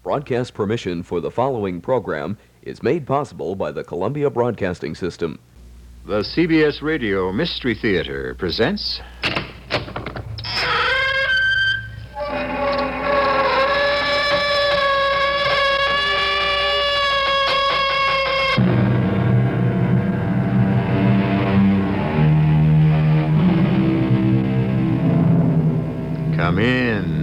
Broadcast permission for the following program is made possible by the Columbia Broadcasting System. The CBS Radio Mystery Theater presents... Come in.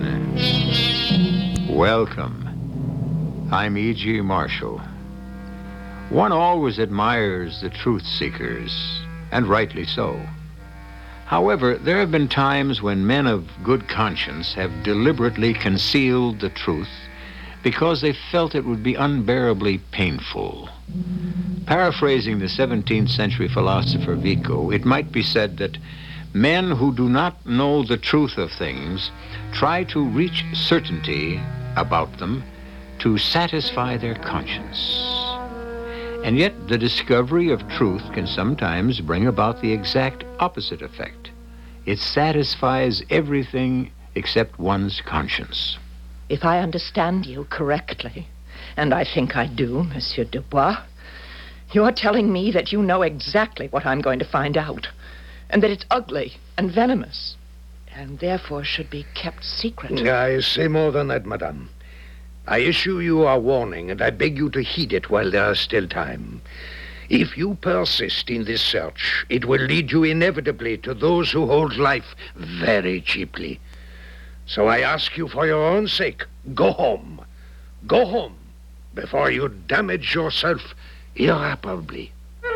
Welcome. I'm E.G. Marshall. One always admires the truth seekers, and rightly so. However, there have been times when men of good conscience have deliberately concealed the truth because they felt it would be unbearably painful. Paraphrasing the 17th century philosopher Vico, it might be said that men who do not know the truth of things try to reach certainty about them to satisfy their conscience. And yet, the discovery of truth can sometimes bring about the exact opposite effect. It satisfies everything except one's conscience. If I understand you correctly, and I think I do, Monsieur Dubois, you're telling me that you know exactly what I'm going to find out, and that it's ugly and venomous, and therefore should be kept secret. I say more than that, madame. I issue you a warning, and I beg you to heed it while there is still time. If you persist in this search, it will lead you inevitably to those who hold life very cheaply. So I ask you for your own sake, go home. Go home before you damage yourself irreparably.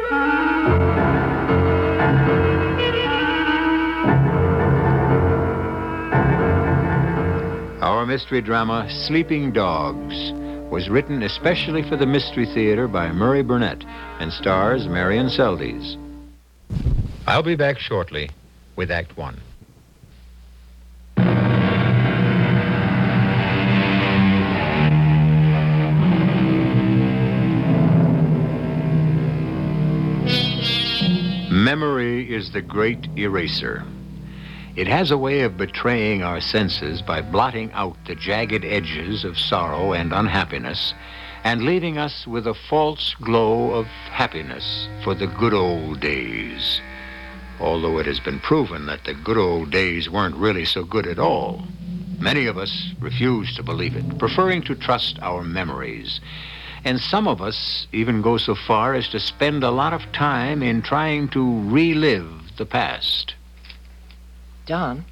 Our mystery drama, Sleeping Dogs, was written especially for the Mystery Theater by Murray Burnett and stars Marion Seldes. I'll be back shortly with Act One. Memory is the great eraser. It has a way of betraying our senses by blotting out the jagged edges of sorrow and unhappiness and leaving us with a false glow of happiness for the good old days. Although it has been proven that the good old days weren't really so good at all, many of us refuse to believe it, preferring to trust our memories. And some of us even go so far as to spend a lot of time in trying to relive the past. Don,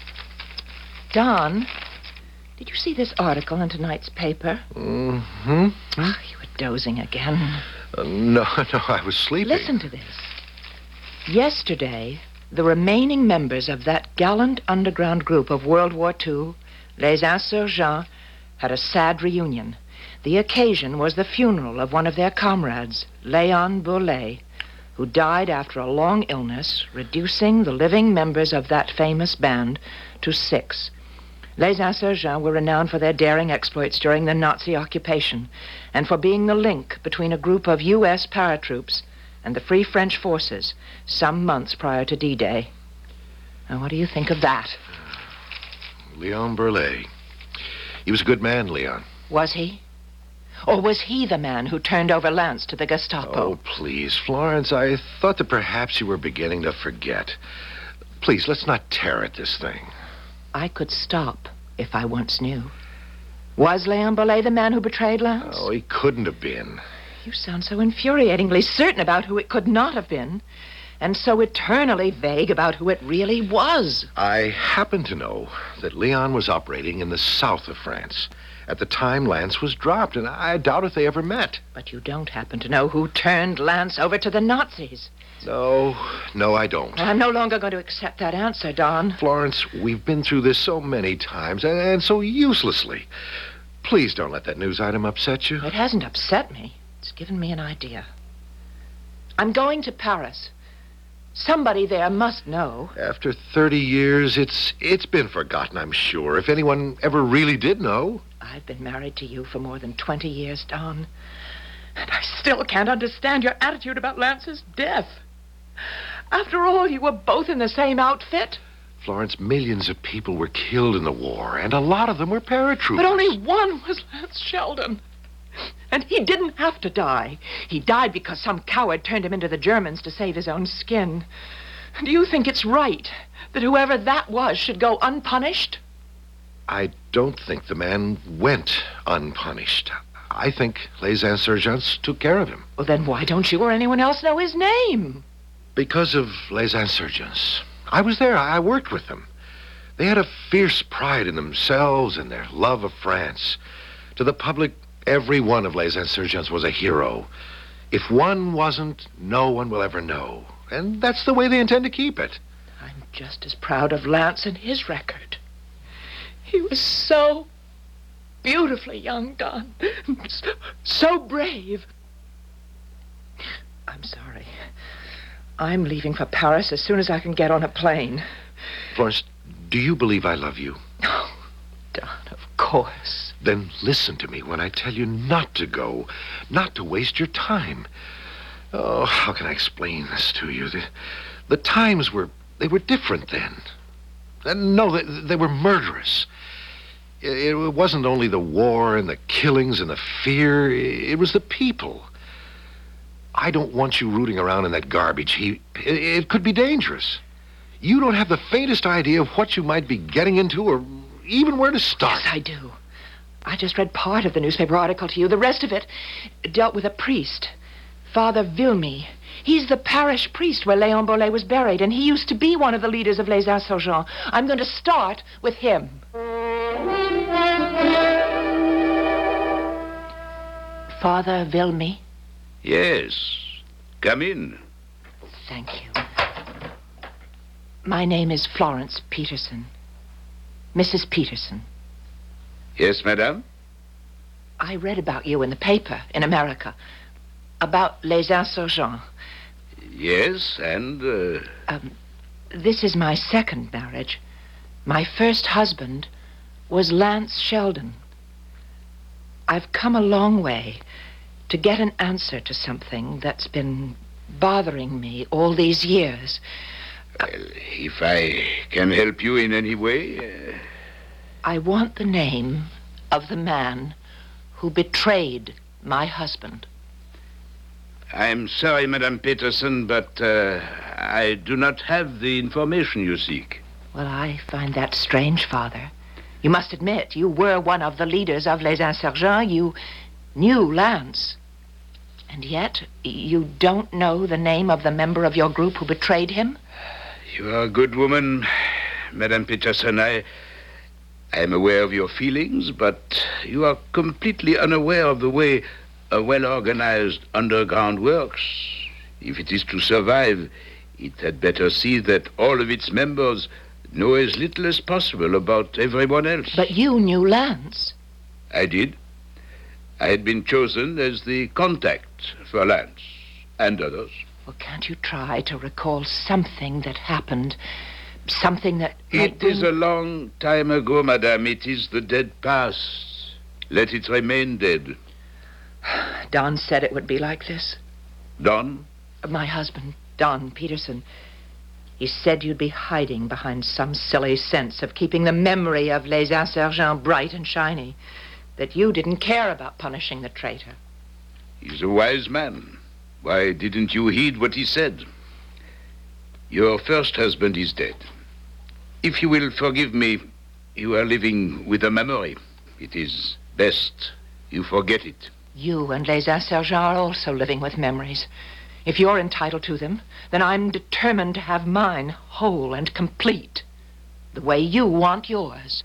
did you see this article in tonight's paper? Mm-hmm. Oh, you were dozing again. No, I was sleeping. Listen to this. Yesterday, the remaining members of that gallant underground group of World War II, Les Insurgents, had a sad reunion. The occasion was the funeral of one of their comrades, Léon Bourlet, who died after a long illness, reducing the living members of that famous band to 6. Les Insurgents were renowned for their daring exploits during the Nazi occupation and for being the link between a group of U.S. paratroops and the Free French forces some months prior to D-Day. Now, what do you think of that? Léon Bourlet. He was a good man, Leon. Was he? Or was he the man who turned over Lance to the Gestapo? Oh, please, Florence, I thought that perhaps you were beginning to forget. Please, let's not tear at this thing. I could stop if I once knew. Was Léon Bourlet the man who betrayed Lance? Oh, he couldn't have been. You sound so infuriatingly certain about who it could not have been, and so eternally vague about who it really was. I happen to know that Leon was operating in the south of France at the time Lance was dropped, and I doubt if they ever met. But you don't happen to know who turned Lance over to the Nazis. No, I don't. Well, I'm no longer going to accept that answer, Don. Florence, we've been through this so many times, and so uselessly. Please don't let that news item upset you. It hasn't upset me. It's given me an idea. I'm going to Paris. Somebody there must know. After 30 years, it's been forgotten, I'm sure, if anyone ever really did know. I've been married to you for more than 20 years, Don. And I still can't understand your attitude about Lance's death. After all, you were both in the same outfit. Florence, millions of people were killed in the war, and a lot of them were paratroopers. But only one was Lance Sheldon. And he didn't have to die. He died because some coward turned him into the Germans to save his own skin. Do you think it's right that whoever that was should go unpunished? I don't think the man went unpunished. I think Les Insurgents took care of him. Well, then why don't you or anyone else know his name? Because of Les Insurgents. I was there. I worked with them. They had a fierce pride in themselves and their love of France. To the public, every one of Les Insurgents was a hero. If one wasn't, no one will ever know. And that's the way they intend to keep it. I'm just as proud of Lance and his record. He was so beautifully young, Don. So brave. I'm sorry. I'm leaving for Paris as soon as I can get on a plane. Florence, do you believe I love you? Oh, Don, of course. Then listen to me when I tell you not to go, not to waste your time. Oh, how can I explain this to you? The times were different then. No, they were murderous. It wasn't only the war and the killings and the fear. It was the people. I don't want you rooting around in that garbage heap. It could be dangerous. You don't have the faintest idea of what you might be getting into or even where to start. Yes, I do. I just read part of the newspaper article to you. The rest of it dealt with a priest, Father Vilmy. He's the parish priest where Léon Bollet was buried, and he used to be one of the leaders of Les Insurgents. I'm going to start with him. Father Vilmy? Yes. Come in. Thank you. My name is Florence Peterson. Mrs. Peterson. Yes, madame? I read about you in the paper in America. About Les Insurgents. Yes, and, This is my second marriage. My first husband was Lance Sheldon. I've come a long way to get an answer to something that's been bothering me all these years. Well, if I can help you in any way... I want the name of the man who betrayed my husband. I'm sorry, Madame Peterson, but I do not have the information you seek. Well, I find that strange, Father. You must admit, you were one of the leaders of Les Insurgents. You knew Lance. And yet, you don't know the name of the member of your group who betrayed him? You are a good woman, Madame Peterson. I am aware of your feelings, but you are completely unaware of the way a well-organized underground works. If it is to survive, it had better see that all of its members know as little as possible about everyone else. But you knew Lance. I did. I had been chosen as the contact for Lance and others. Well, can't you try to recall something that happened? Something that... It is a long time ago, madame. It is the dead past. Let it remain dead. Don said it would be like this. Don? My husband, Don Peterson. He said you'd be hiding behind some silly sense of keeping the memory of Les Insurgents bright and shiny. That you didn't care about punishing the traitor. He's a wise man. Why didn't you heed what he said? Your first husband is dead. If you will forgive me, you are living with a memory. It is best you forget it. You and Les Insurgents are also living with memories. If you're entitled to them, then I'm determined to have mine whole and complete, the way you want yours.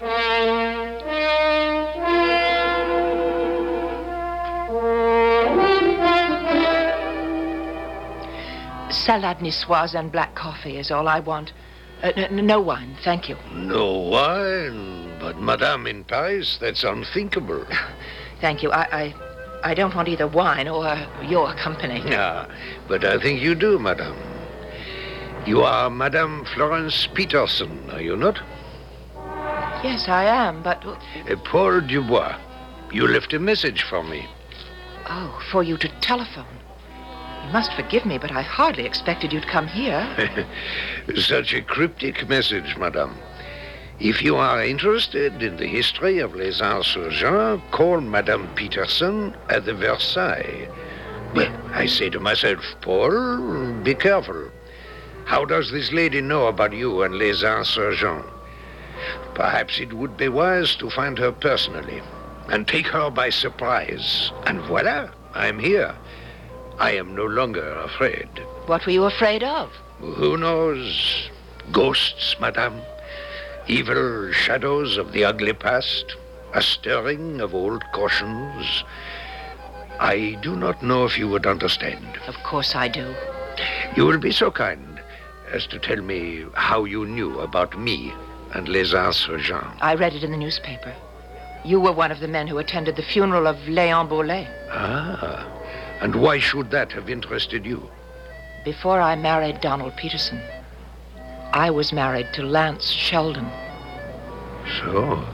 Salad niçoise and black coffee is all I want. No wine, thank you. No wine? But, Madame, in Paris, that's unthinkable. Thank you. I don't want either wine or your company. Yeah, but I think you do, Madame. You are Madame Florence Peterson, are you not? Yes, I am, but... Paul Dubois. You left a message for me. Oh, for you to telephone. You must forgive me, but I hardly expected you'd come here. Such a cryptic message, madame. If you are interested in the history of Les Insurgents, call Madame Peterson at the Versailles. Well, I say to myself, Paul, be careful. How does this lady know about you and Les Insurgents? Perhaps it would be wise to find her personally and take her by surprise. And voila, I'm here. I am no longer afraid. What were you afraid of? Who knows? Ghosts, madame. Evil shadows of the ugly past. A stirring of old cautions. I do not know if you would understand. Of course I do. You will be so kind as to tell me how you knew about me and Les Insurgents. I read it in the newspaper. You were one of the men who attended the funeral of Léon Bourlet. Ah, and why should that have interested you? Before I married Donald Peterson, I was married to Lance Sheldon. So.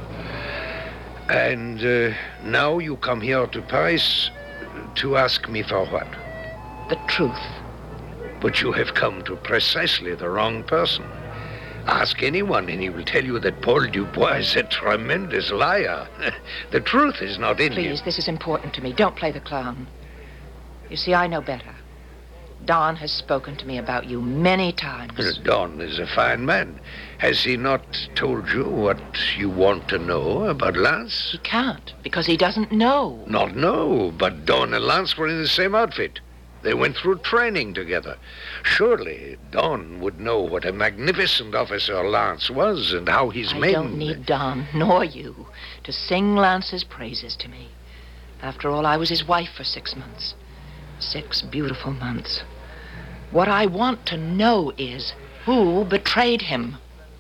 And now you come here to Paris to ask me for what? The truth. But you have come to precisely the wrong person. Ask anyone and he will tell you that Paul Dubois is a tremendous liar. The truth is not in him. Please, this is important to me. Don't play the clown. You see, I know better. Don has spoken to me about you many times. Don is a fine man. Has he not told you what you want to know about Lance? He can't, because he doesn't know. Not know, but Don and Lance were in the same outfit. They went through training together. Surely Don would know what a magnificent officer Lance was and how his men... I don't need Don, nor you, to sing Lance's praises to me. After all, I was his wife for 6 months. 6 beautiful months. What I want to know is who betrayed him.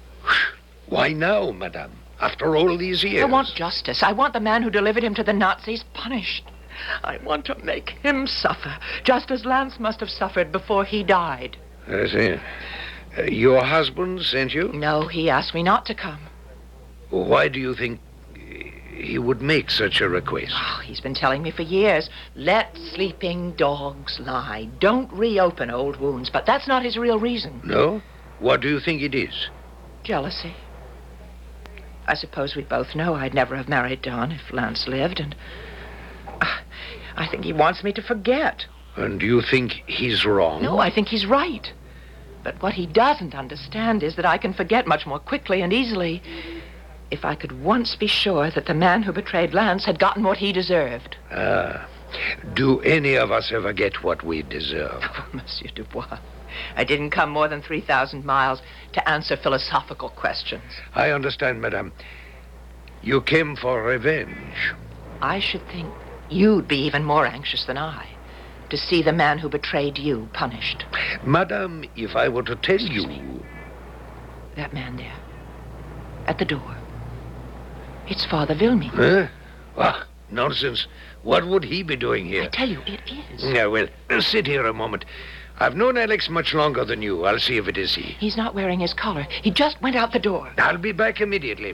Why now, madame? After all these years? I want justice. I want the man who delivered him to the Nazis punished. I want to make him suffer, just as Lance must have suffered before he died. I see. Your husband sent you? No, he asked me not to come. Why do you think he would make such a request? Oh, he's been telling me for years, let sleeping dogs lie. Don't reopen old wounds, but that's not his real reason. No? What do you think it is? Jealousy. I suppose we both know I'd never have married Don if Lance lived, and I think he wants me to forget. And do you think he's wrong? No, I think he's right. But what he doesn't understand is that I can forget much more quickly and easily if I could once be sure that the man who betrayed Lance had gotten what he deserved. Ah. Do any of us ever get what we deserve? Oh, Monsieur Dubois, I didn't come more than 3,000 miles to answer philosophical questions. I understand, madame. You came for revenge. I should think you'd be even more anxious than I to see the man who betrayed you punished. Madame, if I were to tell you... That man there, at the door. It's Father Vilmy. Huh? Ah, nonsense. What would he be doing here? I tell you, it is. Yeah, well, sit here a moment. I've known Alex much longer than you. I'll see if it is he. He's not wearing his collar. He just went out the door. I'll be back immediately.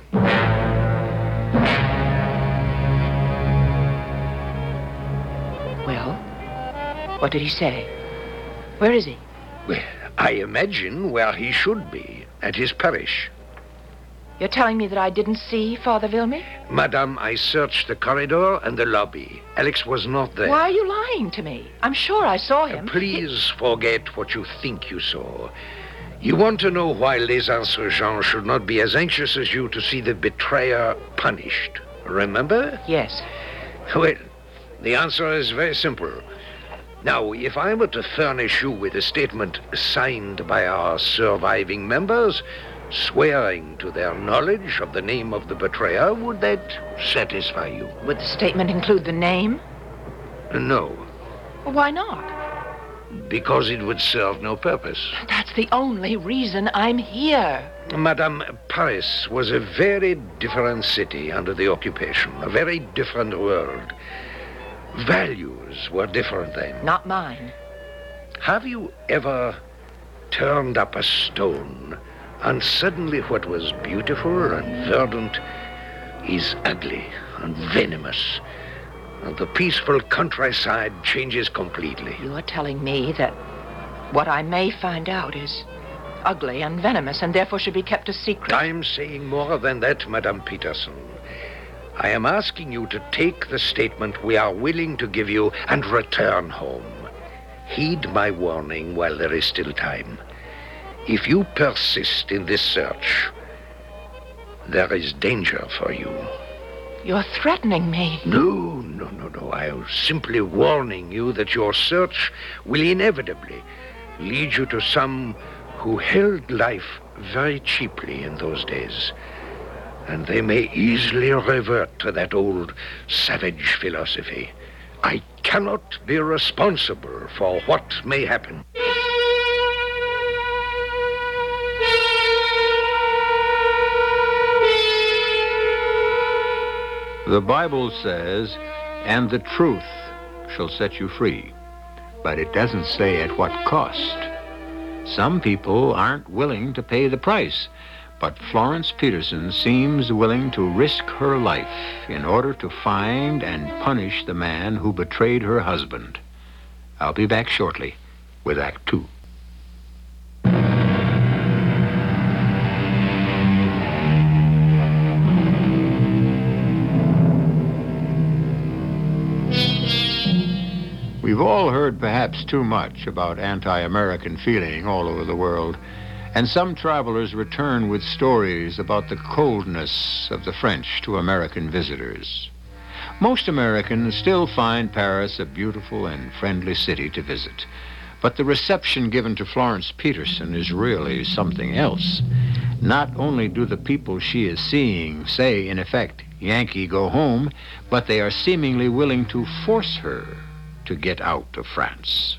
Well, what did he say? Where is he? Well, I imagine where he should be, at his parish. You're telling me that I didn't see Father Vilmy? Madame, I searched the corridor and the lobby. Alex was not there. Why are you lying to me? I'm sure I saw him. Please forget what you think you saw. You want to know why Les Insurgents should not be as anxious as you to see the betrayer punished. Remember? Yes. Well, the answer is very simple. Now, if I were to furnish you with a statement signed by our surviving members, swearing to their knowledge of the name of the betrayer, would that satisfy you? Would the statement include the name? No, Well, why not? because it would serve no purpose. That's the only reason I'm here. Madame, Paris was a very different city under the occupation, a very different world. Values were different then. Not mine. Have you ever turned up a stone and suddenly what was beautiful and verdant is ugly and venomous? and the peaceful countryside changes completely. You are telling me that what I may find out is ugly and venomous and therefore should be kept a secret. I'm saying more than that, Madame Peterson. I am asking you to take the statement we are willing to give you and return home. Heed my warning while there is still time. If you persist in this search, there is danger for you. You're threatening me. No. I am simply warning you that your search will inevitably lead you to some who held life very cheaply in those days. And they may easily revert to that old savage philosophy. I cannot be responsible for what may happen. The Bible says, and the truth shall set you free. But it doesn't say at what cost. Some people aren't willing to pay the price, but Florence Peterson seems willing to risk her life in order to find and punish the man who betrayed her husband. I'll be back shortly with Act Two. We've all heard perhaps too much about anti-American feeling all over the world, and some travelers return with stories about the coldness of the French to American visitors. Most Americans still find Paris a beautiful and friendly city to visit, but the reception given to Florence Peterson is really something else. Not only do the people she is seeing say, in effect, "Yankee, go home," but they are seemingly willing to force her to get out of France.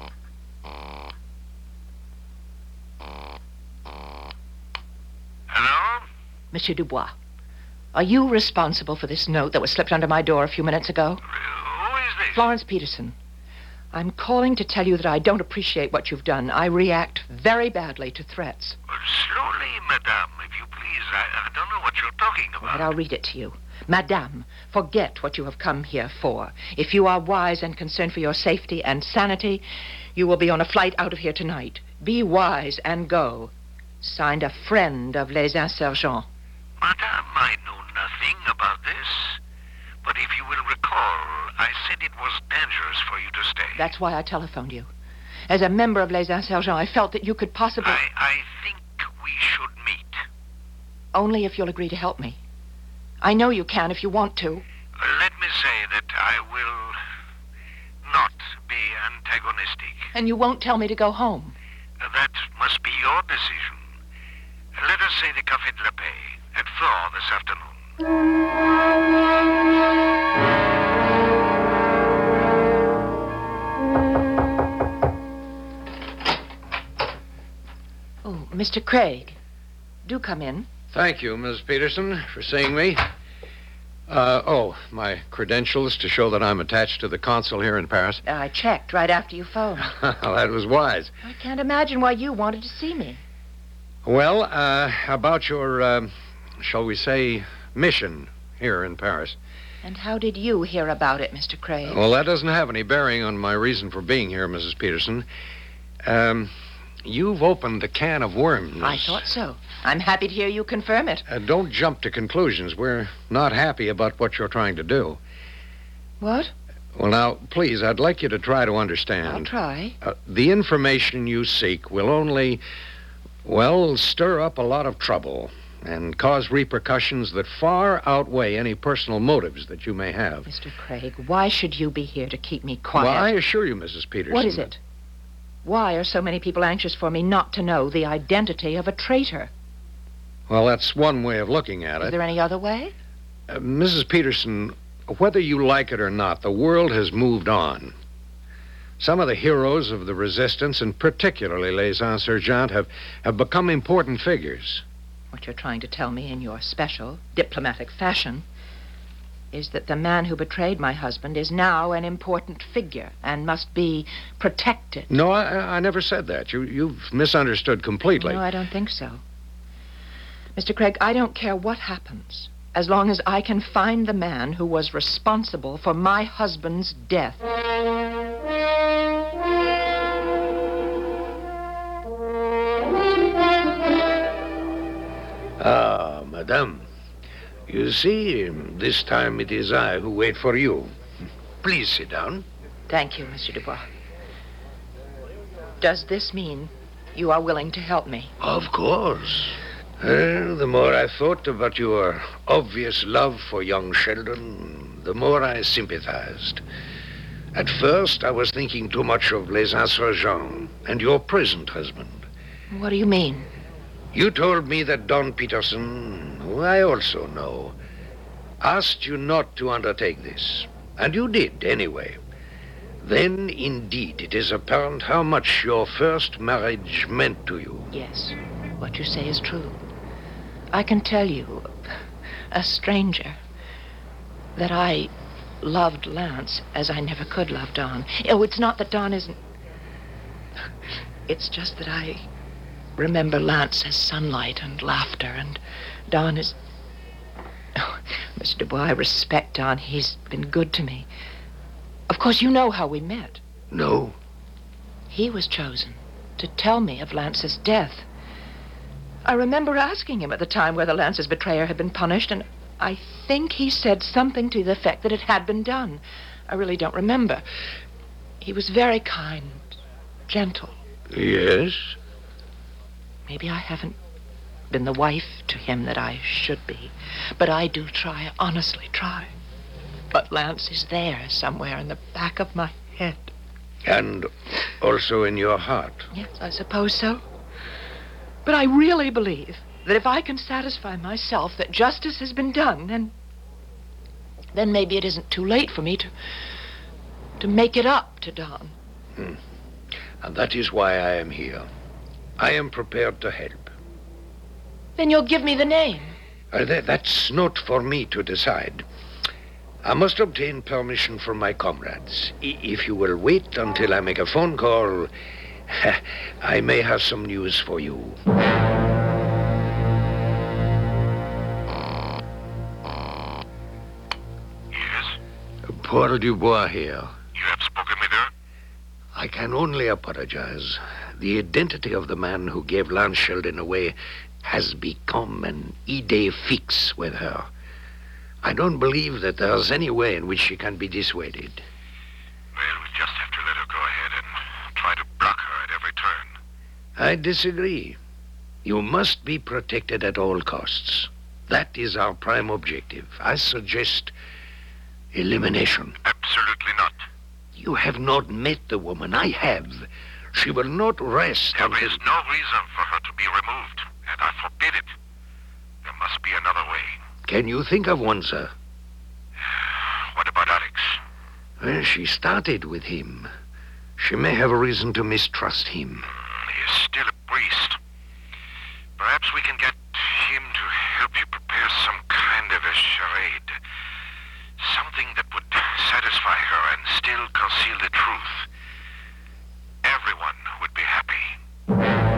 Hello? Monsieur Dubois, are you responsible for this note that was slipped under my door a few minutes ago? Who is this? Florence Peterson. I'm calling to tell you that I don't appreciate what you've done. I react very badly to threats. Slowly, madame, if you please. I don't know what you're talking about. Right, I'll read it to you. Madame, forget what you have come here for. If you are wise and concerned for your safety and sanity, you will be on a flight out of here tonight. Be wise and go. Signed, a friend of Les Insurgents. Madame, I know nothing about this. But if you will recall, I said it was dangerous for you to stay. That's why I telephoned you. As a member of Les Insurgents, I felt that you could possibly... I think we should meet. Only if you'll agree to help me. I know you can if you want to. Let me say that I will not be antagonistic. And you won't tell me to go home. That must be your decision. Let us say the Café de la Paix at 4 this afternoon. Oh, Mr. Craig, do come in. Thank you, Ms. Peterson, for seeing me. My credentials to show that I'm attached to the consul here in Paris. I checked right after you phoned. Well, that was wise. I can't imagine why you wanted to see me. Well, about your, shall we say, mission here in Paris. And how did you hear about it, Mr. Craig? Well, that doesn't have any bearing on my reason for being here, Mrs. Peterson. You've opened a can of worms. I thought so. I'm happy to hear you confirm it. Don't jump to conclusions. We're not happy about what you're trying to do. What? Well, now, please, I'd like you to try to understand. I'll try. The information you seek will only, stir up a lot of trouble and cause repercussions that far outweigh any personal motives that you may have. Mr. Craig, why should you be here to keep me quiet? Well, I assure you, Mrs. Peterson. What is it? Why are so many people anxious for me not to know the identity of a traitor? Well, that's one way of looking at Is it. there any other way? Mrs. Peterson, whether you like it or not, the world has moved on. Some of the heroes of the resistance, and particularly Les Insurgents, have become important figures. What you're trying to tell me in your special diplomatic fashion is that the man who betrayed my husband is now an important figure and must be protected. No, I never said that. You've misunderstood completely. No, I don't think so. Mr. Craig, I don't care what happens. as long as I can find the man who was responsible for my husband's death. Ah, madame. You see, this time it is I who wait for you. Please sit down. Thank you, Monsieur Dubois. Does this mean you are willing to help me? Of course. The more I thought about your obvious love for young Sheldon, the more I sympathized. At first, I was thinking too much of Les Insurgents and your present husband. What do you mean? You told me that Don Peterson, who I also know, asked you not to undertake this. And you did, anyway. Then, indeed, it is apparent how much your first marriage meant to you. Yes, what you say is true. I can tell you, a stranger, that I loved Lance as I never could love Don. Oh, it's not that Don isn't... It's just that I remember Lance as sunlight and laughter, and Don is... Oh, Mr. Dubois, I respect Don. He's been good to me. Of course, you know how we met. No. He was chosen to tell me of Lance's death. I remember asking him at the time whether Lance's betrayer had been punished, and I think he said something to the effect that it had been done. I really don't remember. He was very kind, gentle. Yes? Maybe I haven't been the wife to him that I should be, but I do try, honestly try. But Lance is there somewhere in the back of my head. And also in your heart. Yes, I suppose so. But I really believe that if I can satisfy myself that justice has been done, then maybe it isn't too late for me to make it up to Don. And that is why I am here. I am prepared to help. Then you'll give me the name. That's not for me to decide. I must obtain permission from my comrades. If you will wait until I make a phone call, I may have some news for you. Yes? Paul Dubois here. You have spoken with her? I can only apologize. The identity of the man who gave Lance Sheldon away has become an idée fixe with her. I don't believe that there's any way in which she can be dissuaded. Well, we just have to let her go ahead and try to block her at every turn. I disagree. You must be protected at all costs. That is our prime objective. I suggest elimination. Absolutely not. You have not met the woman. I have. She will not rest There until... is no reason for her to be removed, and I forbid it. There must be another way. Can you think of one, sir? What about Alex? Well, she started with him. She may have a reason to mistrust him. He is still a priest. Perhaps we can get him to help you prepare some kind of a charade. Something that would satisfy her and still conceal the truth. Everyone would be happy.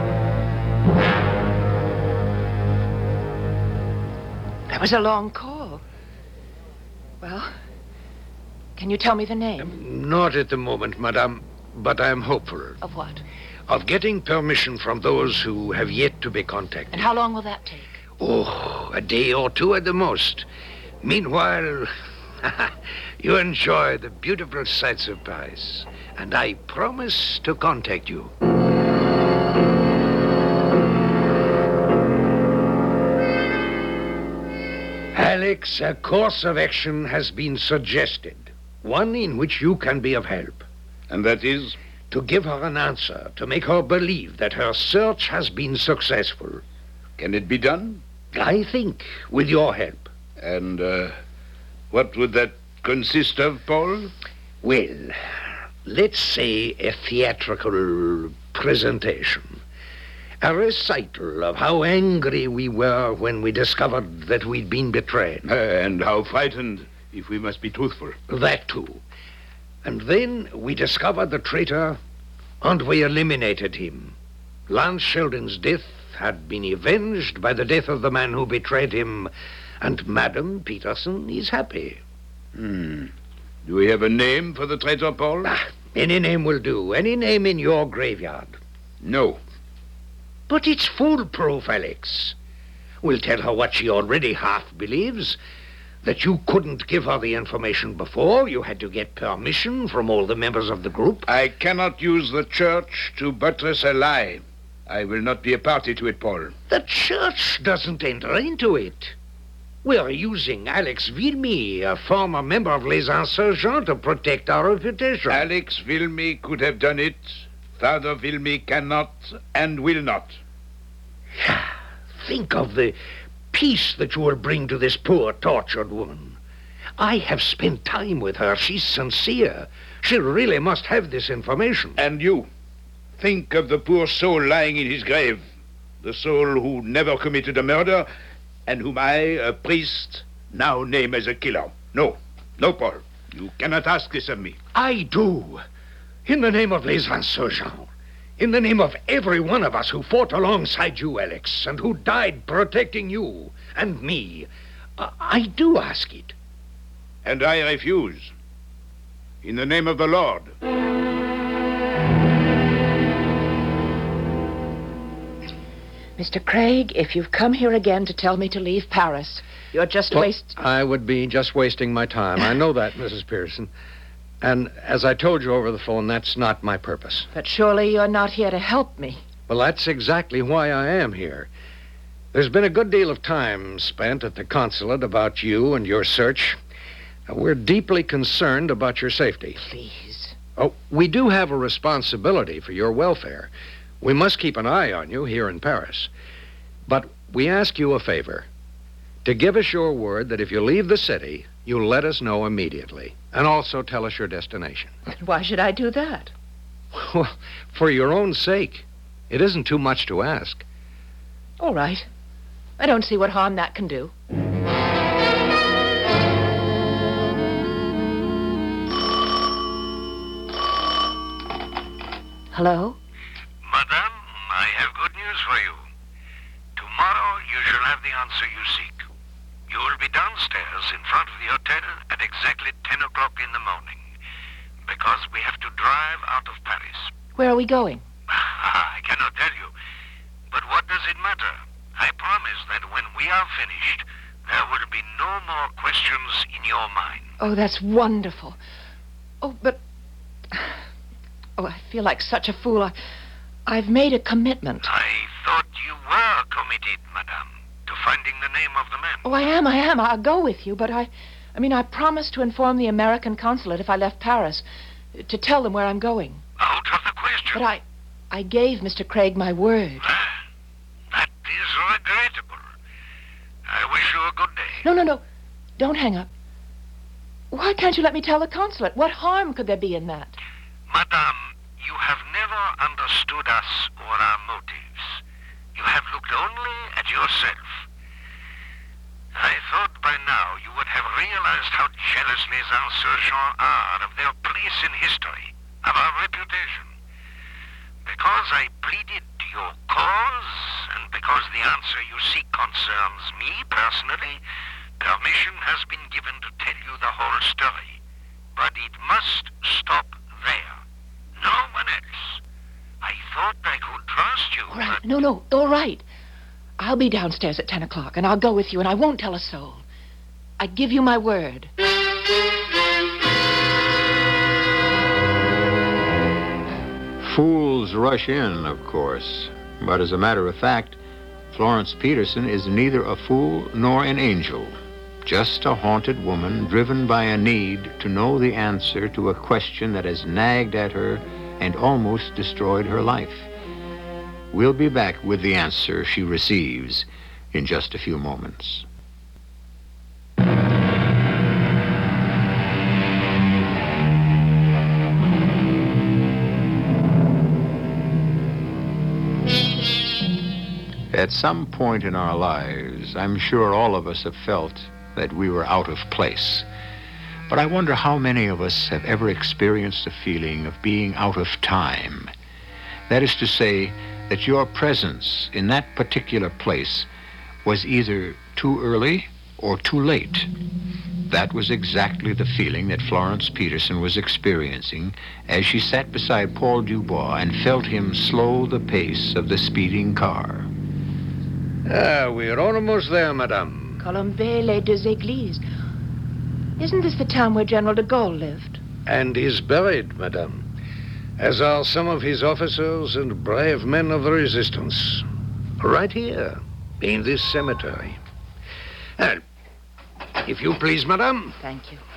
That was a long call. Well, can you tell me the name? Not at the moment, madame, but I am hopeful Of what? of getting permission from those who have yet to be contacted. And how long will that take? Oh, a day or two at the most. Meanwhile, you enjoy the beautiful sights of Paris, and I promise to contact you. Alex, a course of action has been suggested, one in which you can be of help. And that is? To give her an answer, to make her believe that her search has been successful. Can it be done? I think, with your help. And what would that consist of, Paul? Well, let's say a theatrical presentation. A recital of how angry we were when we discovered that we'd been betrayed. And how frightened, if we must be truthful. That too. And then we discovered the traitor, and we eliminated him. Lance Sheldon's death had been avenged by the death of the man who betrayed him, and Madame Peterson is happy. Do we have a name for the traitor, Paul? Any name will do. Any name in your graveyard. No. But it's foolproof, Alex. We'll tell her what she already half believes, that you couldn't give her the information before. You had to get permission from all the members of the group. I cannot use the church to buttress a lie. I will not be a party to it, Paul. The church doesn't enter into it. We're using Alex Vilmy, a former member of Les Insurgents, to protect our reputation. Alex Vilmy could have done it. Father Vilmy cannot and will not. Think of the peace that you will bring to this poor, tortured woman. I have spent time with her. She's sincere. She really must have this information. And you, think of the poor soul lying in his grave. The soul who never committed a murder and whom I, a priest, now name as a killer. No, Paul. You cannot ask this of me. I do. In the name of Les Insurgents. In the name of every one of us who fought alongside you, Alex, and who died protecting you and me, I do ask it. And I refuse. In the name of the Lord. Mr. Craig, if you've come here again to tell me to leave Paris, you're just I would be just wasting my time. I know that, Mrs. Pearson. And as I told you over the phone, that's not my purpose. But surely you're not here to help me. Well, that's exactly why I am here. There's been a good deal of time spent at the consulate about you and your search. We're deeply concerned about your safety. Please. Oh, we do have a responsibility for your welfare. We must keep an eye on you here in Paris. But we ask you a favor. To give us your word that if you leave the city, you'll let us know immediately. And also tell us your destination. Why should I do that? Well, for your own sake. It isn't too much to ask. All right. I don't see what harm that can do. Hello? Madame, I have good news for you. Tomorrow you shall have the answer you seek. You will be downstairs in front of the hotel at exactly 10 o'clock in the morning, because we have to drive out of Paris. Where are we going? I cannot tell you, but what does it matter? I promise that when we are finished, there will be no more questions in your mind. Oh, that's wonderful. Oh, but... Oh, I feel like such a fool. I've made a commitment. I thought you were committed, madame, to finding the name of the man. Oh, I am. I'll go with you, but I promised to inform the American consulate if I left Paris, to tell them where I'm going. Out of the question. But I gave Mr. Craig my word. That is regrettable. I wish you a good day. No. Don't hang up. Why can't you let me tell the consulate? What harm could there be in that? Madame, you have never understood us or our motives. You have looked only at yourself. I thought by now you would have realized how jealous les Insurgents are of their place in history, of our reputation. Because I pleaded your cause, and because the answer you seek concerns me personally, permission has been given to tell you the whole story. But it must stop there. No one else. I thought I could trust you. All right. But... No. All right. I'll be downstairs at 10 o'clock, and I'll go with you, and I won't tell a soul. I give you my word. Fools rush in, of course. But as a matter of fact, Florence Peterson is neither a fool nor an angel. Just a haunted woman driven by a need to know the answer to a question that has nagged at her and almost destroyed her life. We'll be back with the answer she receives in just a few moments. At some point in our lives, I'm sure all of us have felt that we were out of place. But I wonder how many of us have ever experienced a feeling of being out of time. That is to say, that your presence in that particular place was either too early or too late. That was exactly the feeling that Florence Peterson was experiencing as she sat beside Paul Dubois and felt him slow the pace of the speeding car. We're almost there, madame. Colombey, les deux églises. Isn't this the town where General de Gaulle lived? And is buried, madame, as are some of his officers and brave men of the resistance. Right here, in this cemetery. If you please, madame. Thank you.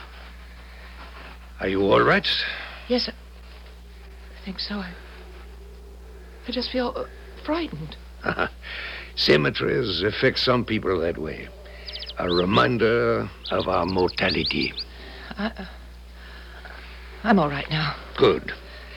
Are you all right? Yes, I think so. I just feel frightened. Cemeteries affect some people that way. A reminder of our mortality. I'm all right now. Good.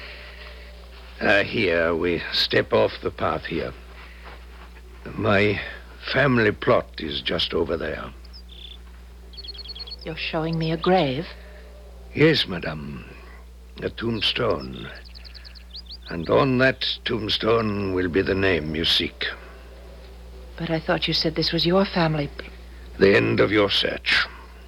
Here, we step off the path here. My family plot is just over there. You're showing me a grave? Yes, madame. A tombstone. And on that tombstone will be the name you seek. But I thought you said this was your family. The end of your search.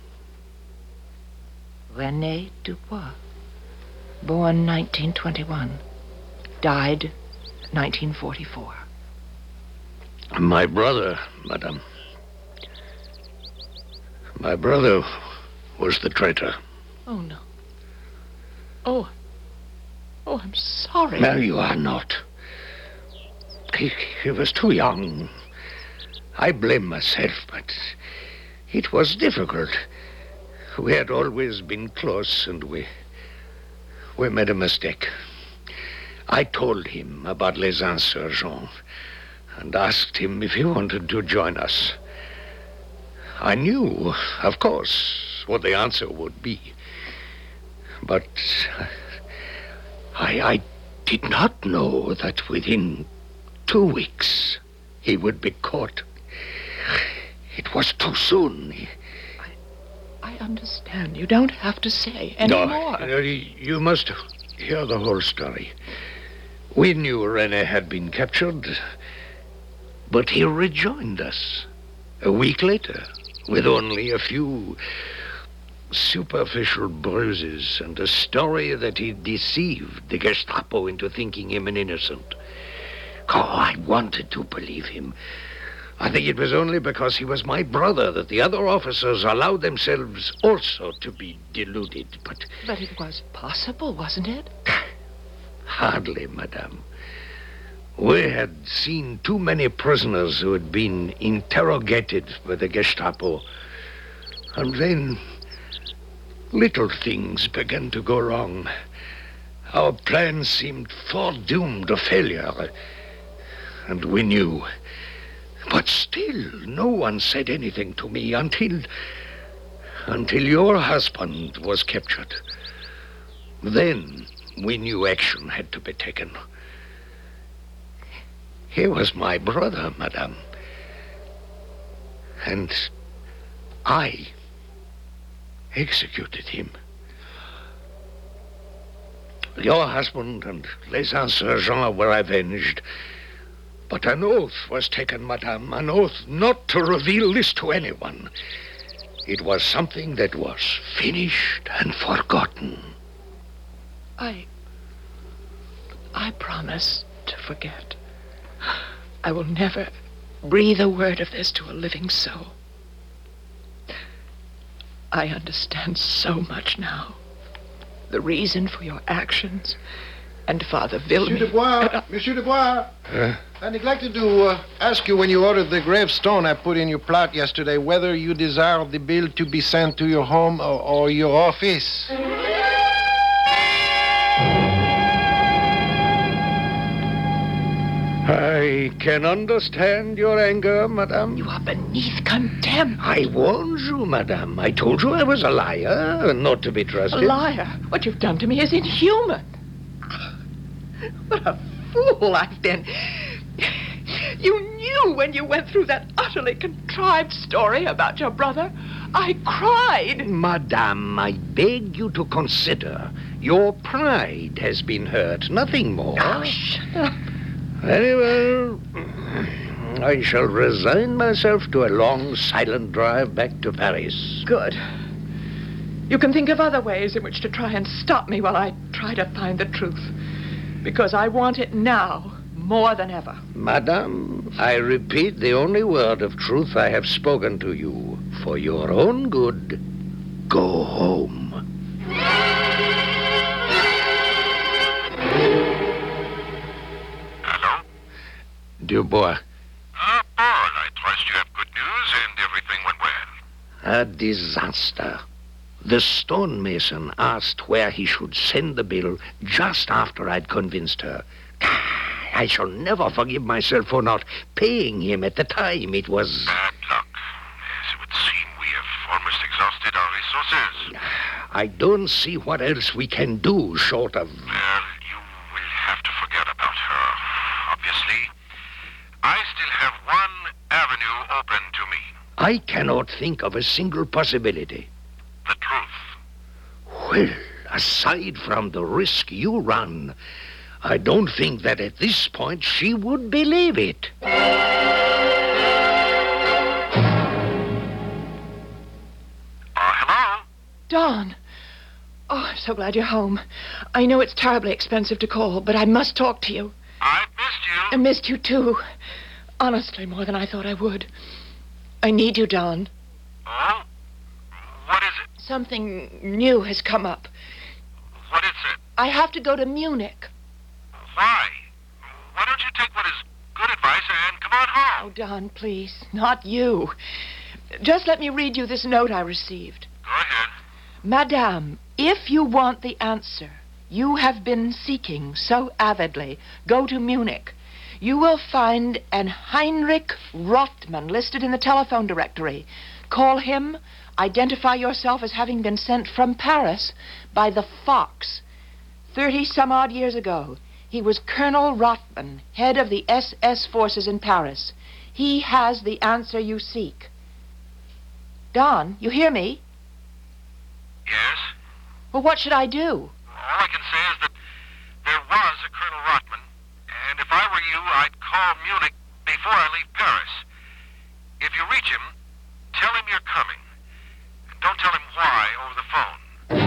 René Dubois. Born 1921. Died 1944. My brother, madame. My brother was the traitor. Oh, no. Oh, I'm sorry. No, you are not. He was too young. I blame myself, but it was difficult. We had always been close, and we made a mistake. I told him about Les Insurgents and asked him if he wanted to join us. I knew, of course, what the answer would be. But I did not know that within 2 weeks he would be caught. It was too soon. I understand. You don't have to say any more. You must hear the whole story. We knew René had been captured, but he rejoined us a week later with only a few superficial bruises and a story that he deceived the Gestapo into thinking him an innocent. Oh, I wanted to believe him. I think it was only because he was my brother that the other officers allowed themselves also to be deluded, but... But it was possible, wasn't it? Hardly, madame. We had seen too many prisoners who had been interrogated by the Gestapo. And then little things began to go wrong. Our plan seemed foredoomed to failure. And we knew. But still, no one said anything to me until your husband was captured. Then we knew action had to be taken. He was my brother, madame. And I executed him. Your husband and Les Insurgents were avenged. But an oath was taken, madame, an oath not to reveal this to anyone. It was something that was finished and forgotten. I promise to forget. I will never breathe a word of this to a living soul. I understand so much now. The reason for your actions and Father Vilmy. Monsieur Dubois. I neglected to ask you when you ordered the gravestone I put in your plot yesterday whether you desire the bill to be sent to your home or your office. I can understand your anger, madame. You are beneath contempt. I warned you, madame. I told you I was a liar, not to be trusted. A liar? What you've done to me is inhuman. What a fool I've been. You knew when you went through that utterly contrived story about your brother. I cried. Madame, I beg you to consider. Your pride has been hurt, nothing more. Oh, shut up. Very well. I shall resign myself to a long, silent drive back to Paris. Good. You can think of other ways in which to try and stop me while I try to find the truth. Because I want it now more than ever. Madame, I repeat the only word of truth I have spoken to you. For your own good, go home. Hello? Dubois. Ah, Paul, I trust you have good news and everything went well. A disaster. The stonemason asked where he should send the bill just after I'd convinced her. I shall never forgive myself for not paying him at the time. It was... Bad luck. As it would seem, we have almost exhausted our resources. I don't see what else we can do short of... Well, you will have to forget about her, obviously. I still have one avenue open to me. I cannot think of a single possibility. The truth. Well, aside from the risk you run, I don't think that at this point she would believe it. Hello? Don. Oh, I'm so glad you're home. I know it's terribly expensive to call, but I must talk to you. I've missed you. I missed you, too. Honestly, more than I thought I would. I need you, Don. Oh? What is it? Something new has come up. What is it? I have to go to Munich. Why? Why don't you take what is good advice and come on home? Oh, Don, please. Not you. Just let me read you this note I received. Go ahead. Madame, if you want the answer you have been seeking so avidly, go to Munich. You will find an Heinrich Rothman listed in the telephone directory. Call him. Identify yourself as having been sent from Paris by the Fox. 30-some-odd years ago, he was Colonel Rothman, head of the SS forces in Paris. He has the answer you seek. Don, you hear me? Yes? Well, what should I do? All I can say is that there was a Colonel Rothman, and if I were you, I'd call Munich before I leave Paris. If you reach him, tell him you're coming. And don't tell him why over the phone.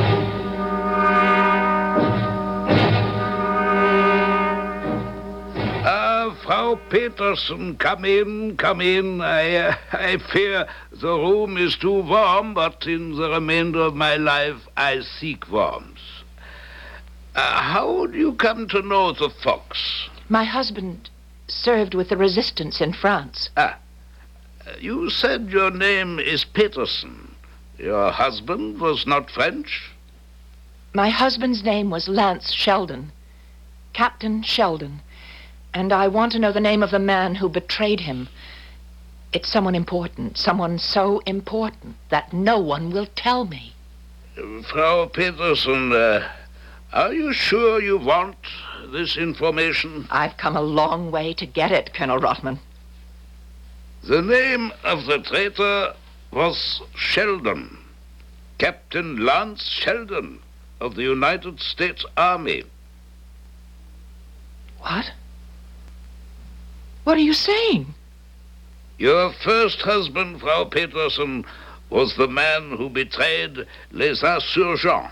Frau Peterson, come in, come in. I fear the room is too warm, but in the remainder of my life I seek warmth. How do you come to know the Fox? My husband served with the resistance in France. You said your name is Peterson. Your husband was not French? My husband's name was Lance Sheldon. Captain Sheldon. And I want to know the name of the man who betrayed him. It's someone important, someone so important that no one will tell me. Frau Peterson, are you sure you want this information? I've come a long way to get it, Colonel Rothman. The name of the traitor was Sheldon. Captain Lance Sheldon of the United States Army. What? What are you saying? Your first husband, Frau Peterson, was the man who betrayed les insurgents.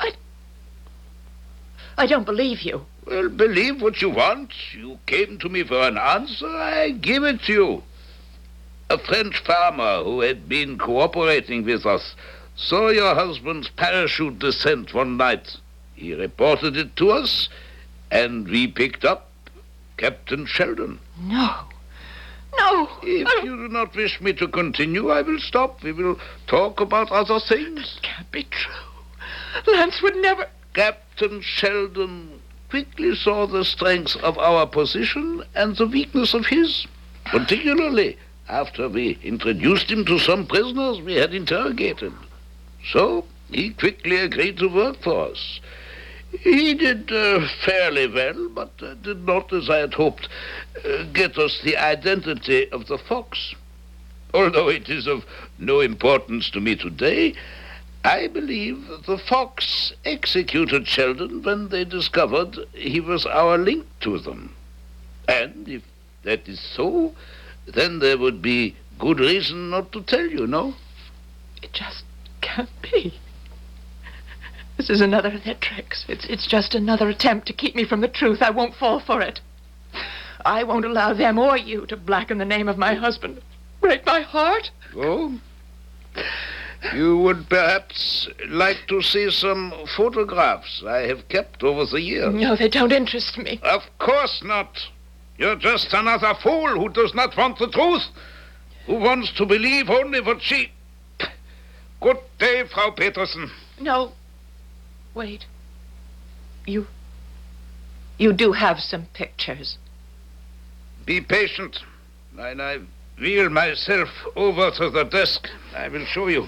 I don't believe you. Well, believe what you want. You came to me for an answer. I give it to you. A French farmer who had been cooperating with us saw your husband's parachute descent one night. He reported it to us, and we picked up Captain Sheldon. No. No. If you do not wish me to continue, I will stop. We will talk about other things. It can't be true. Lance would never... Captain Sheldon quickly saw the strength of our position and the weakness of his, particularly after we introduced him to some prisoners we had interrogated. So he quickly agreed to work for us. He did fairly well, but did not, as I had hoped, get us the identity of the Fox. Although it is of no importance to me today, I believe the Fox executed Sheldon when they discovered he was our link to them. And if that is so, then there would be good reason not to tell you, no? It just can't be. This is another of their tricks. It's just another attempt to keep me from the truth. I won't fall for it. I won't allow them or you to blacken the name of my husband. Break my heart. Oh? You would perhaps like to see some photographs I have kept over the years. No, they don't interest me. Of course not. You're just another fool who does not want the truth, who wants to believe only what she... Good day, Frau Petersen. No. Wait. You do have some pictures. Be patient. When I wheel myself over to the desk, I will show you.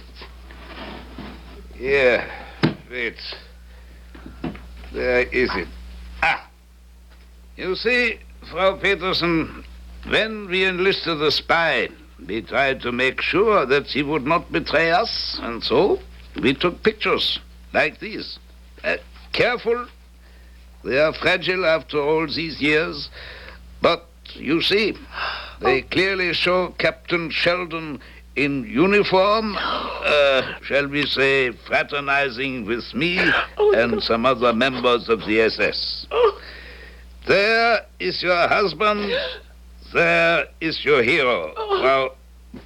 Here. Wait. There is it. Ah. You see, Frau Petersen, when we enlisted the spy, we tried to make sure that he would not betray us, and so we took pictures like these. Careful. They are fragile after all these years, but you see, they clearly show Captain Sheldon in uniform, shall we say, fraternizing with me and some other members of the SS. There is your husband. There is your hero. Well,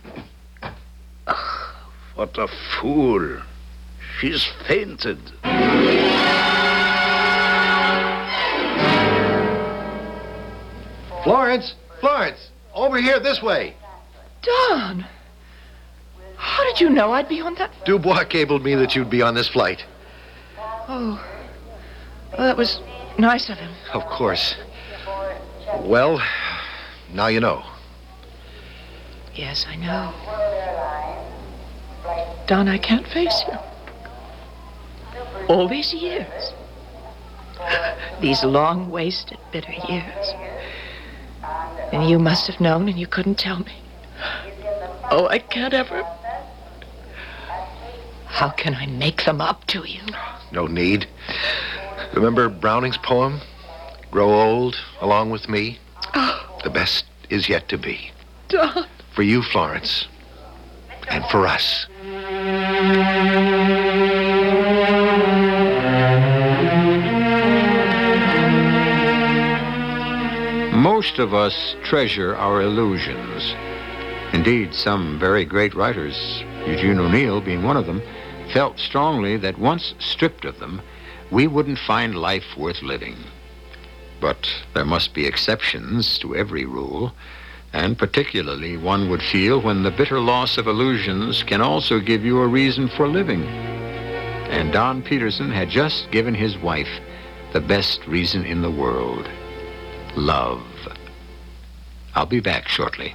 what a fool. She's fainted. Florence! Over here, this way. Don! How did you know I'd be on that? Dubois cabled me that you'd be on this flight. Oh. Well, that was nice of him. Of course. Well, now you know. Yes, I know. Don, I can't face you. All these years. These long-wasted, bitter years. And you must have known and you couldn't tell me. Oh, I can't ever. How can I make them up to you? No need. Remember Browning's poem? Grow old along with me? Oh, The best is yet to be. Don. For you, Florence. And for us. Most of us treasure our illusions. Indeed, some very great writers, Eugene O'Neill being one of them, felt strongly that once stripped of them, we wouldn't find life worth living. But there must be exceptions to every rule, and particularly one would feel when the bitter loss of illusions can also give you a reason for living. And Don Peterson had just given his wife the best reason in the world: love. I'll be back shortly.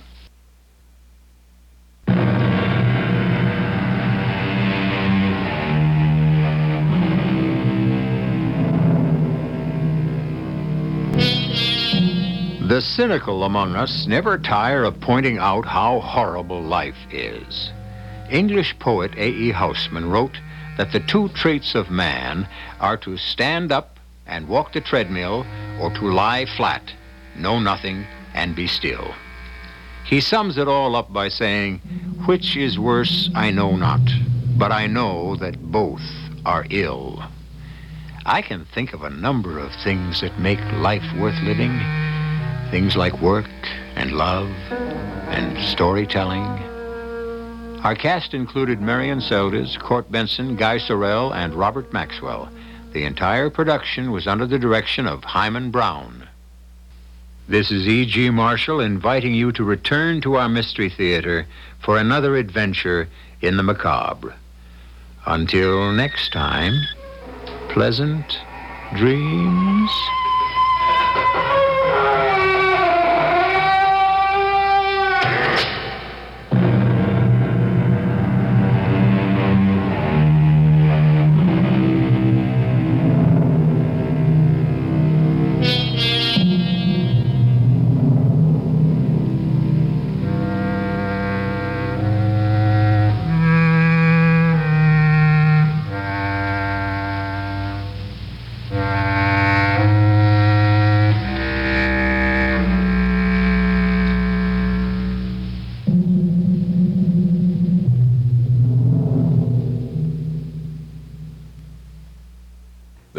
The cynical among us never tire of pointing out how horrible life is. English poet A.E. Housman wrote that the two traits of man are to stand up and walk the treadmill, or to lie flat, know nothing, and be still. He sums it all up by saying, "Which is worse, I know not, but I know that both are ill." I can think of a number of things that make life worth living. Things like work and love and storytelling. Our cast included Marion Seldes, Court Benson, Guy Sorel, and Robert Maxwell. The entire production was under the direction of Hyman Brown. This is E.G. Marshall inviting you to return to our Mystery Theater for another adventure in the macabre. Until next time, pleasant dreams.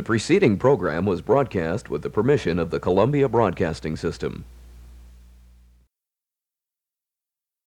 preceding program was broadcast with the permission of the Columbia Broadcasting System.